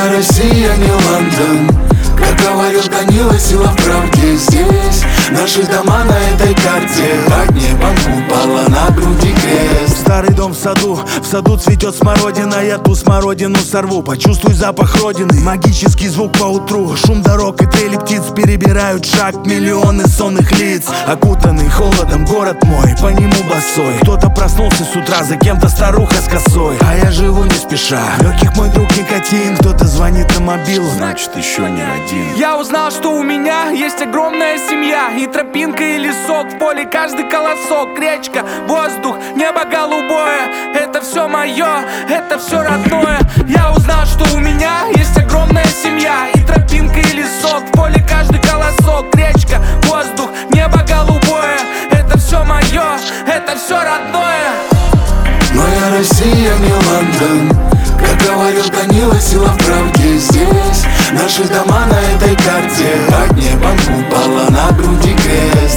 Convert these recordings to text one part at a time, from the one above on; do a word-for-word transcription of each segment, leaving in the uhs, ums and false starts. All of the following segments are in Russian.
Моя Россия не Лондон, как говорил Данила, сила в правде. Здесь наши дома на этой карте, под небом купала, на груди крест. Старый дом в саду, в саду цветет смородина. Я ту смородину сорву, почувствуй запах родины. Магический звук по утру, шум дорог и трели птиц перебирают шаг миллионы сонных лиц. Окутанный холодом город мой, по нему босой. Кто-то проснулся с утра, за кем-то старуха с косой. А я живу не спеша, в легких мой друг никотин. Кто-то звонит на мобилу, значит еще не один. Я узнал, что у меня есть огромная семья, и тропинка, и лесок, в поле каждый колосок, речка, воздух, небо голубое. Это все мое, это все родное. Я узнал, что у меня есть огромная семья, и тропинка, и лесок, в поле каждый колосок, речка, воздух, небо голубое. Это все мое, это все родное. Моя Россия не Лондон, как говорил Данила, сила в правде. Здесь наши дома на этой карте, под небом купала, на груди крест.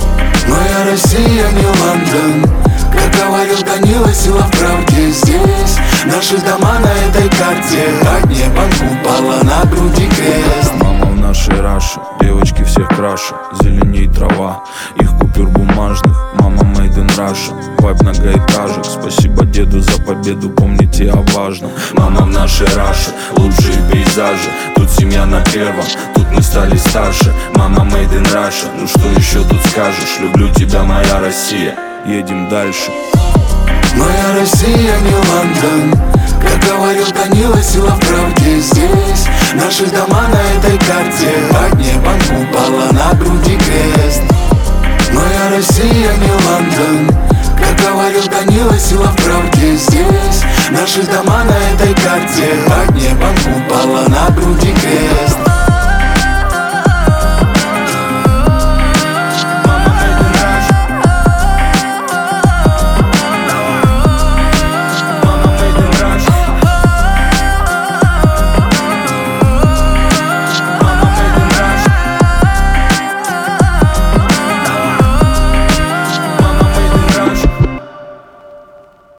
Моя Россия не Лондон, как говорил Данила, сила в правде. Здесь наши дома на этой карте, под небом купала, на груди крест. Мама в нашей Раше, девочки всех краше, зеленей трава, их купюр бумажных. Мама made in Russia, вайб многоэтажек. Спасибо деду за победу, помните о важном. Мама в нашей Раше, лучшие пейзажи. Тут семья на первом, тут мы стали старше. Мама made in Russia, ну что еще тут скажешь? Люблю тебя, моя Россия, едем дальше. Моя Россия не Лондон, как говорил Данила, сила в правде. Здесь наши дома на этой карте, под небом купала, на груди крест. Моя Россия не Лондон, как говорил Данила, сила в правде. Здесь наши дома на этой карте, под небом купала, на груди крест.